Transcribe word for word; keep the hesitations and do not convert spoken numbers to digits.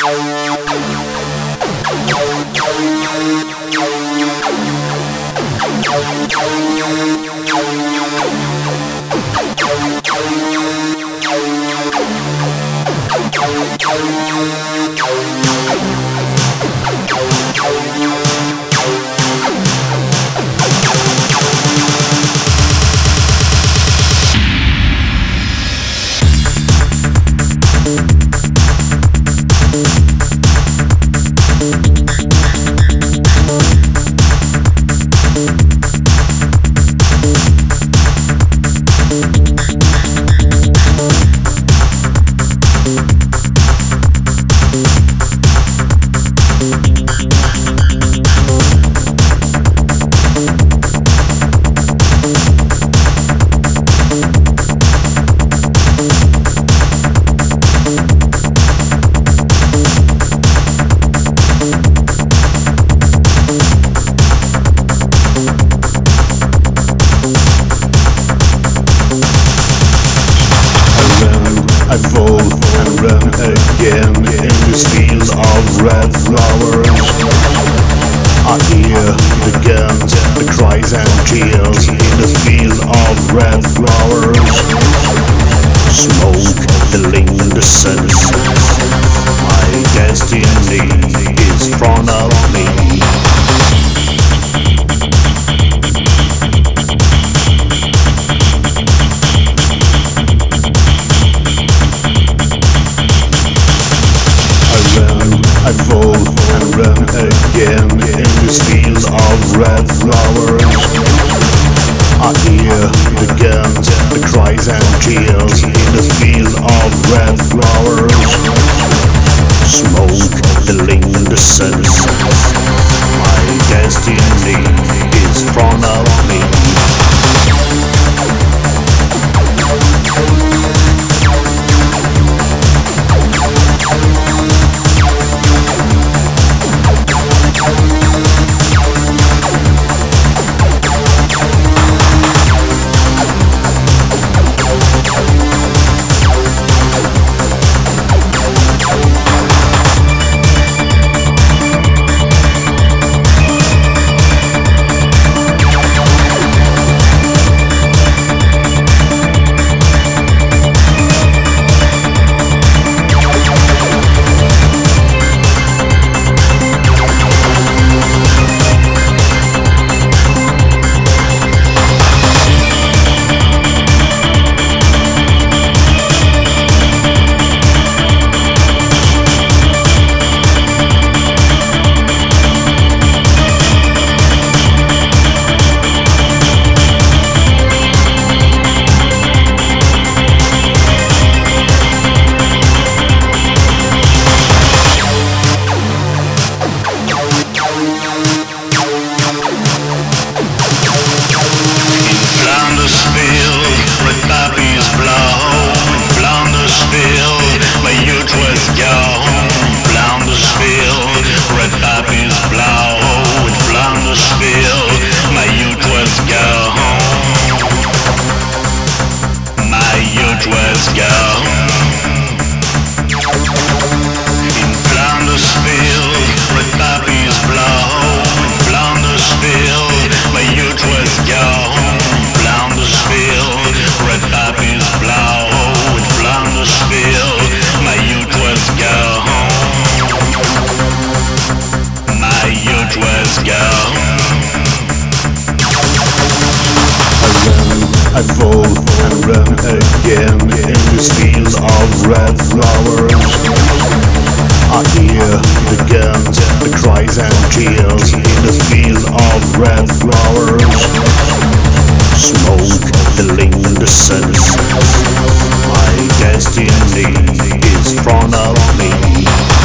I fall and run again in this field of red flowers. I hear the guns, the cries and tears in the field of red flowers. Smoke, the link, the sense. My destiny is in front of me. I fall and run again in this field of red flowers. I hear the guns, the cries and tears in the field of red flowers. Smoke, the link, the sense. My destiny is in front of me. I fall and run again in this field of red flowers. I hear the guns, the cries and tears in the field of red flowers. Smoke, the link, the sense. My destiny is in front of me.